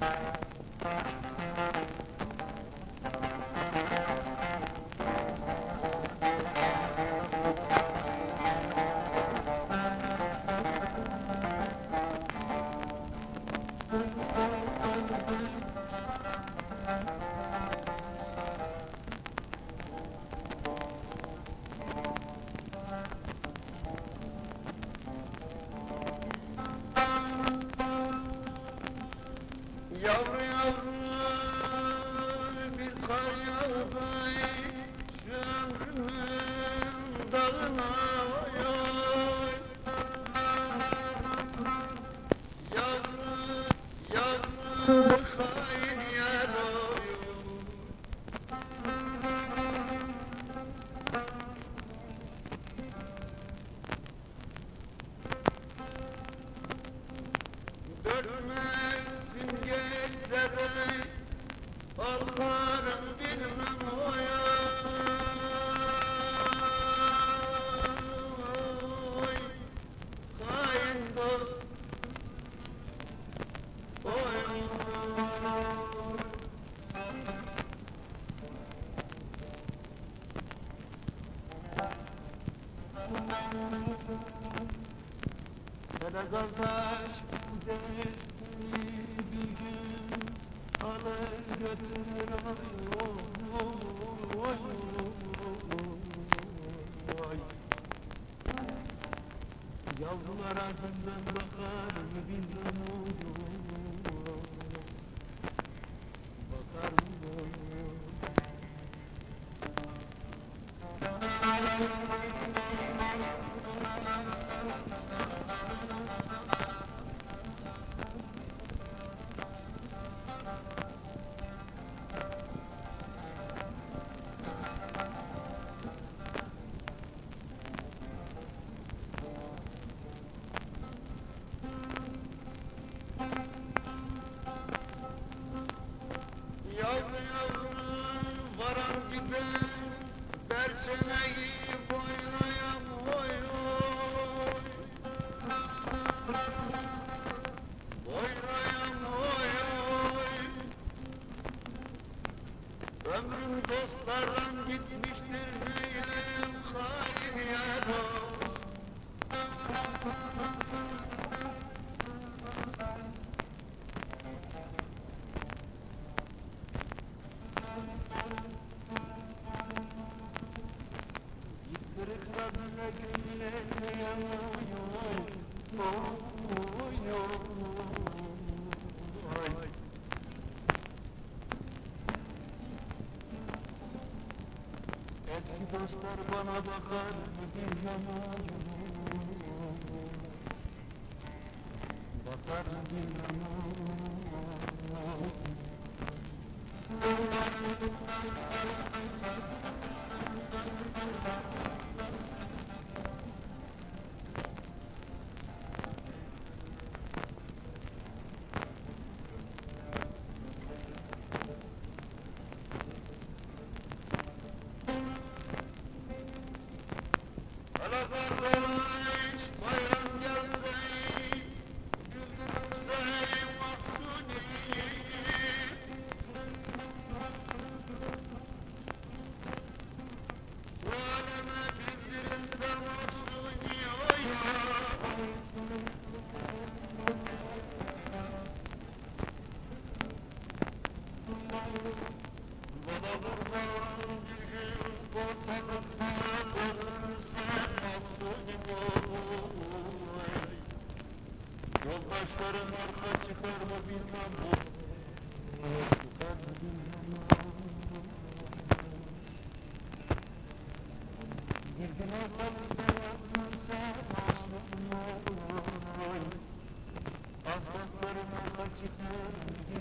Yavru yavru bir kar yağdı şu ömrümün dağına oy oy. Yavru yavru hain yar oy oy. Dört mevsim geçse de korkarım bilmem oy oy. Hain dost oy oy. Dede kardeş bu derdini bir gün alır götürür oy oy oy. Yavrular ardından bakar mı bilmem oy bakar mı oy. Yavru yavru varan giden berçeneyi boylayam oy oy. Boylayam oy oy. Ömrüm dostlarla gitmiştir neyleyim hain yar oy. Kırık sazına gülleyen oy oy oy. Eski dostlar bana bakar mı bilmem oy bakar mı bilmem Ala kardeş bayram gelse güldürürse Mahsuni. Bu aleme bildirilse Mahsuni oy oy. Bana kurban bir gün korkmadıkta dönürse Mahsuni oy. Yoldaşlarım arka çıkar mı bilmem oy. Çıkar mı bilmem oy. Bir gün ortamızda yapmazsa Mahsuni oy. Ahbaplarım arka çıkar mı